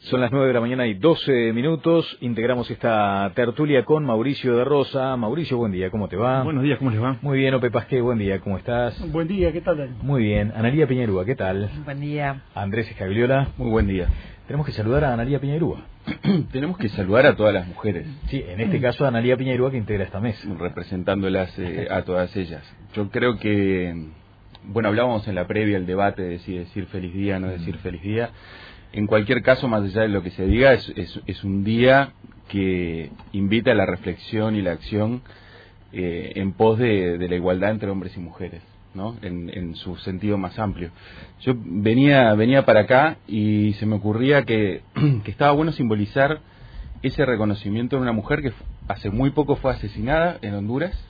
Son las 9 de la mañana y 12 minutos. Integramos esta tertulia con Mauricio de Rosa. Mauricio, buen día, ¿cómo te va? Buenos días, ¿cómo les va? Muy bien, Ope Pasqué, buen día, ¿cómo estás? Buen día, ¿qué tal? Muy bien. Analía Piñerúa, ¿qué tal? Buen día. Andrés Escagliola. Muy buen día. Tenemos que saludar a Analía Piñerúa. Tenemos que saludar a todas las mujeres. Sí, en este caso a Analía Piñerúa, que integra esta mesa. Representándolas a todas ellas. Yo creo que, bueno, hablábamos en la previa el debate de si decir feliz día o no decir feliz día. En cualquier caso, más allá de lo que se diga, es un día que invita a la reflexión y la acción en pos de la igualdad entre hombres y mujeres, ¿no? En su sentido más amplio. Yo venía para acá y se me ocurría que estaba bueno simbolizar ese reconocimiento de una mujer que hace muy poco fue asesinada en Honduras,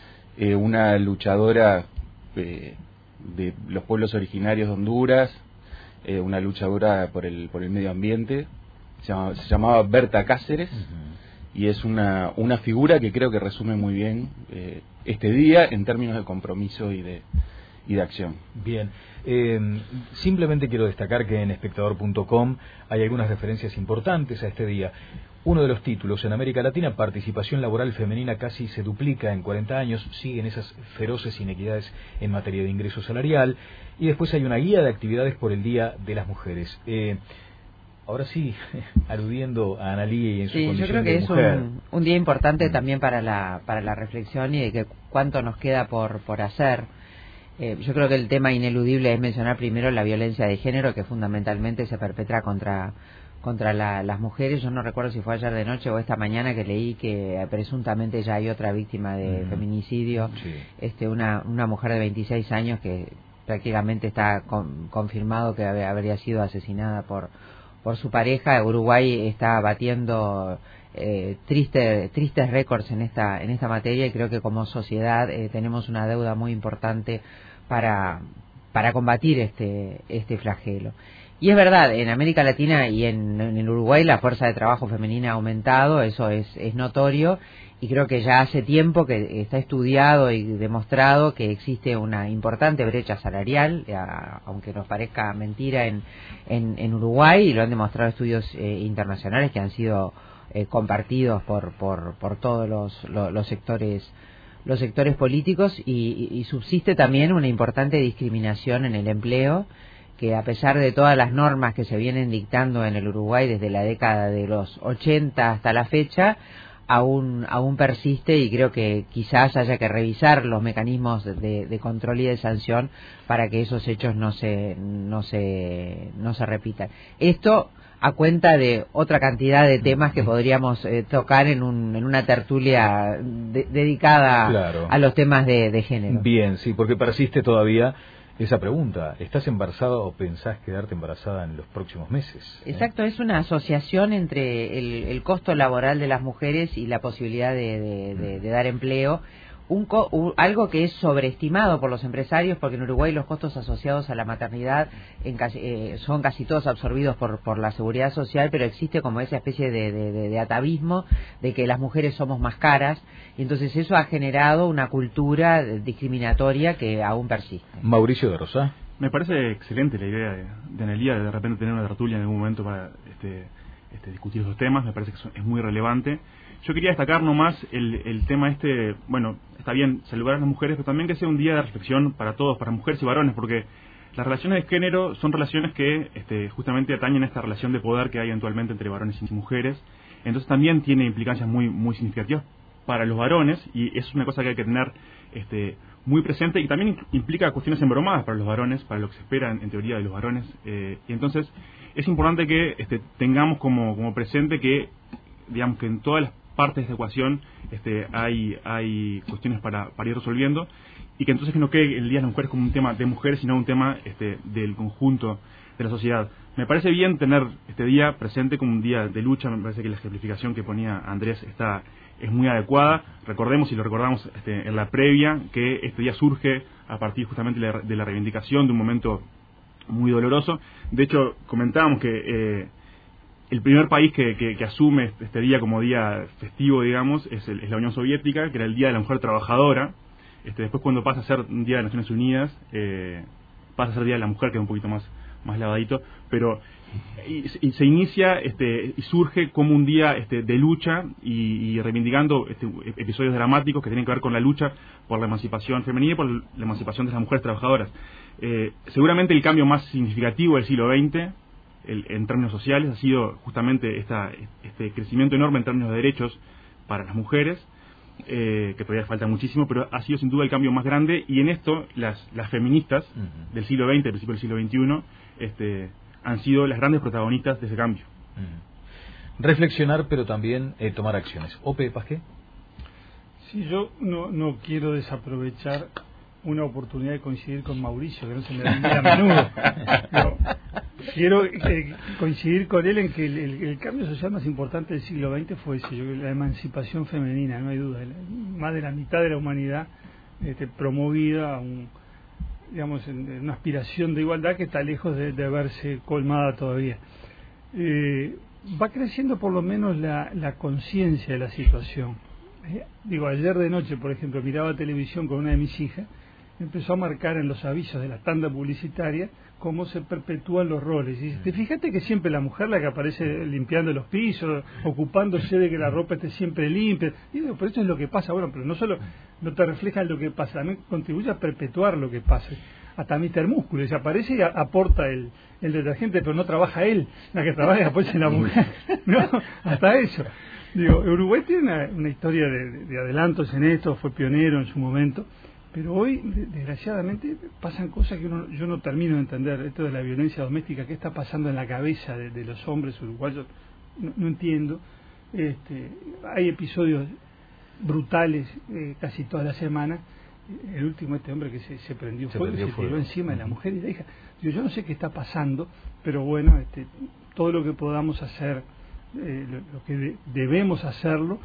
una luchadora de los pueblos originarios de Honduras, una luchadora por el medio ambiente, se llamaba Berta Cáceres. Y es una figura que creo que resume muy bien este día en términos de compromiso y de acción. Bien, simplemente quiero destacar que en espectador.com hay algunas referencias importantes a este día. Uno de los títulos, en América Latina, participación laboral femenina casi se duplica en 40 años, siguen esas feroces inequidades en materia de ingreso salarial, y después hay una guía de actividades por el Día de las Mujeres. Ahora sí, aludiendo a Analía y en su condición yo creo que de es mujer. un día importante también para la reflexión y de que cuánto nos queda por hacer. Yo creo que el tema ineludible es mencionar primero la violencia de género, que fundamentalmente se perpetra contra las mujeres. Yo no recuerdo si fue ayer de noche o esta mañana que leí que presuntamente ya hay otra víctima de feminicidio, sí. Una mujer de 26 años que prácticamente está confirmado que habría sido asesinada por su pareja. Uruguay está batiendo tristes récords en esta materia, y creo que como sociedad tenemos una deuda muy importante para combatir este flagelo. Y es verdad, en América Latina y en Uruguay la fuerza de trabajo femenina ha aumentado, eso es notorio, y creo que ya hace tiempo que está estudiado y demostrado que existe una importante brecha salarial, aunque nos parezca mentira, en Uruguay, y lo han demostrado estudios internacionales que han sido compartidos por todos los sectores políticos, y subsiste también una importante discriminación en el empleo, que a pesar de todas las normas que se vienen dictando en el Uruguay desde la década de los 80 hasta la fecha, aún persiste, y creo que quizás haya que revisar los mecanismos de control y de sanción para que esos hechos no se repitan. Esto a cuenta de otra cantidad de temas que podríamos tocar en una tertulia dedicada, claro, a los temas de género. Bien, sí, porque persiste todavía esa pregunta: ¿estás embarazada o pensás quedarte embarazada en los próximos meses? Exacto, es una asociación entre el costo laboral de las mujeres y la posibilidad de dar empleo, algo que es sobreestimado por los empresarios, porque en Uruguay los costos asociados a la maternidad son casi todos absorbidos por la seguridad social, pero existe como esa especie de atavismo de que las mujeres somos más caras, y entonces eso ha generado una cultura discriminatoria que aún persiste. Mauricio de Rosa. Me parece excelente la idea de Analía de repente tener una tertulia en algún momento para discutir esos temas. Me parece que es muy relevante. Yo quería destacar nomás el tema bueno, está bien saludar a las mujeres, pero también que sea un día de reflexión para todos, para mujeres y varones, porque las relaciones de género son relaciones que justamente atañen a esta relación de poder que hay eventualmente entre varones y mujeres. Entonces también tiene implicancias muy, muy significativas para los varones, y es una cosa que hay que tener muy presente, y también implica cuestiones embromadas para los varones, para lo que se espera en teoría de los varones, y entonces es importante que tengamos como presente que, digamos, que en todas las partes de esta ecuación hay cuestiones para ir resolviendo, y que entonces que no quede el Día de las Mujeres como un tema de mujeres, sino un tema del conjunto de la sociedad. Me parece bien tener este día presente como un día de lucha. Me parece que la ejemplificación que ponía Andrés es muy adecuada. Recordemos, y lo recordamos en la previa, que este día surge a partir justamente de la reivindicación de un momento muy doloroso. De hecho, comentábamos que el primer país que asume este día como día festivo, digamos, es la Unión Soviética, que era el Día de la Mujer Trabajadora. Después, cuando pasa a ser un Día de Naciones Unidas, pasa a ser Día de la Mujer, que es un poquito más más lavadito, pero y se inicia y surge como un día de lucha y reivindicando episodios dramáticos que tienen que ver con la lucha por la emancipación femenina y por la emancipación de las mujeres trabajadoras. Seguramente el cambio más significativo del siglo XX en términos sociales ha sido justamente este crecimiento enorme en términos de derechos para las mujeres, que todavía falta muchísimo, pero ha sido sin duda el cambio más grande, y en esto las feministas del siglo XX, del principio del siglo XXI, han sido las grandes protagonistas de ese cambio. Reflexionar, pero también tomar acciones. Ope Pasqué. Sí, yo no quiero desaprovechar una oportunidad de coincidir con Mauricio, que no se me da muy a menudo. No, quiero coincidir con él en que el cambio social más importante del siglo XX fue ese, la emancipación femenina, no hay duda. Más de la mitad de la humanidad promovida digamos, en una aspiración de igualdad que está lejos de verse colmada todavía. Va creciendo por lo menos la conciencia de la situación. Ayer de noche, por ejemplo, miraba televisión con una de mis hijas, empezó a marcar en los avisos de la tanda publicitaria cómo se perpetúan los roles. Y fíjate que siempre la mujer la que aparece limpiando los pisos, ocupándose de que la ropa esté siempre limpia. Digo, pero eso es lo que pasa, bueno, pero no solo no te refleja lo que pasa, también contribuye a perpetuar lo que pasa. Hasta Mr. Músculo, y se aparece y aporta el detergente, pero no trabaja él, la que trabaja después es la mujer. No, hasta eso. Digo, Uruguay tiene una historia de adelantos en esto, fue pionero en su momento, pero hoy, desgraciadamente, pasan cosas que yo no termino de entender. Esto de la violencia doméstica, ¿qué está pasando en la cabeza de los hombres uruguayos? No entiendo. Hay episodios brutales casi toda la semana. El último, hombre que se prendió fuego, se tiró encima de la mujer y la hija. Yo no sé qué está pasando, pero bueno, todo lo que podamos hacer, lo que debemos hacerlo,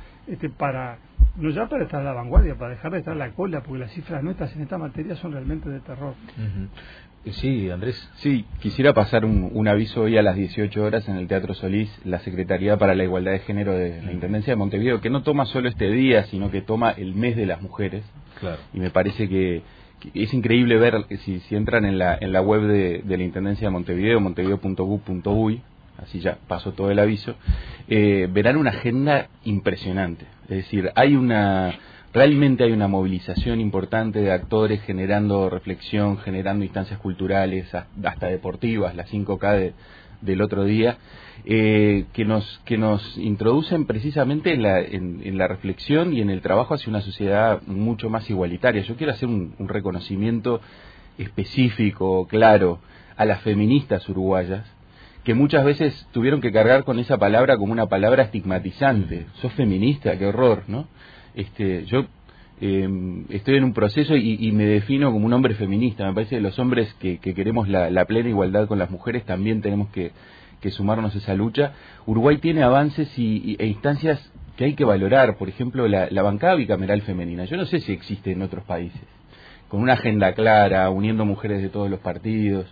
no ya para estar a la vanguardia, para dejar de estar a la cola, porque las cifras nuestras en esta materia son realmente de terror. Sí, Andrés. Sí, quisiera pasar un aviso hoy a las 18 horas en el Teatro Solís, la Secretaría para la Igualdad de Género de la Intendencia de Montevideo, que no toma solo este día, sino que toma el mes de las mujeres. Claro. Y me parece que es increíble ver, si entran en la web de la Intendencia de Montevideo, montevideo.gov.uy, así ya pasó todo el aviso, verán una agenda impresionante. Es decir, realmente hay una movilización importante de actores generando reflexión, generando instancias culturales, hasta deportivas, las 5K del otro día, que nos introducen precisamente en la reflexión y en el trabajo hacia una sociedad mucho más igualitaria. Yo quiero hacer un reconocimiento específico, claro, a las feministas uruguayas, que muchas veces tuvieron que cargar con esa palabra como una palabra estigmatizante. Sos feminista, qué horror, ¿no? Yo estoy en un proceso y me defino como un hombre feminista. Me parece que los hombres que queremos la plena igualdad con las mujeres también tenemos que sumarnos a esa lucha. Uruguay tiene avances e instancias que hay que valorar. Por ejemplo, la bancada bicameral femenina. Yo no sé si existe en otros países. Con una agenda clara, uniendo mujeres de todos los partidos.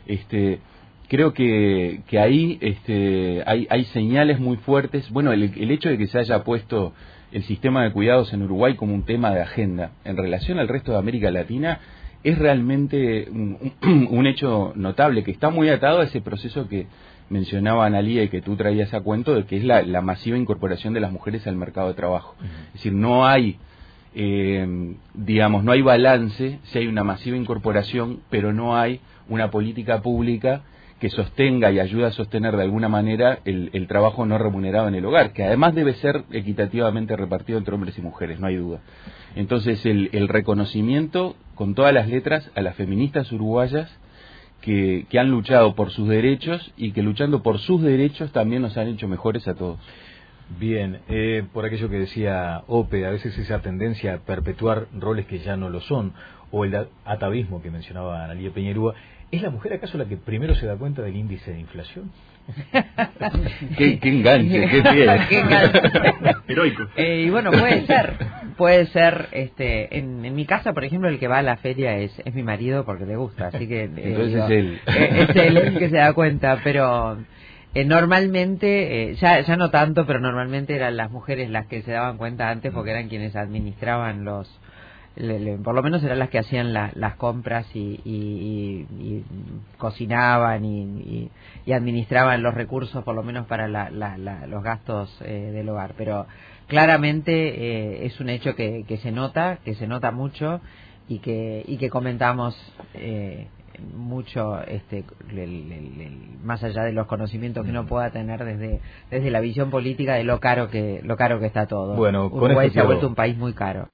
Creo que ahí hay señales muy fuertes. Bueno, el hecho de que se haya puesto el sistema de cuidados en Uruguay como un tema de agenda en relación al resto de América Latina es realmente un hecho notable, que está muy atado a ese proceso que mencionaba Analía y que tú traías a cuento, de que es la masiva incorporación de las mujeres al mercado de trabajo. Es decir, no hay no hay balance si hay una masiva incorporación, pero no hay una política pública que sostenga y ayude a sostener de alguna manera el trabajo no remunerado en el hogar, que además debe ser equitativamente repartido entre hombres y mujeres, no hay duda. Entonces el reconocimiento con todas las letras a las feministas uruguayas que han luchado por sus derechos y que luchando por sus derechos también nos han hecho mejores a todos. Bien, por aquello que decía Ope, a veces esa tendencia a perpetuar roles que ya no lo son, o el atavismo que mencionaba Analía Peñerúa, ¿es la mujer acaso la que primero se da cuenta del índice de inflación? qué enganche, qué piedra. Qué enganche. Heroico. Y bueno, puede ser, en mi casa, por ejemplo, el que va a la feria es mi marido porque le gusta, así que entonces es él el que se da cuenta, pero normalmente, ya no tanto, pero normalmente eran las mujeres las que se daban cuenta antes porque eran quienes administraban por lo menos eran las que hacían las compras y cocinaban y administraban los recursos, por lo menos para los gastos del hogar. Pero claramente es un hecho que se nota mucho y que comentamos mucho, más allá de los conocimientos que uno pueda tener desde la visión política de lo caro que está todo. Bueno, Uruguay se ha vuelto un país muy caro.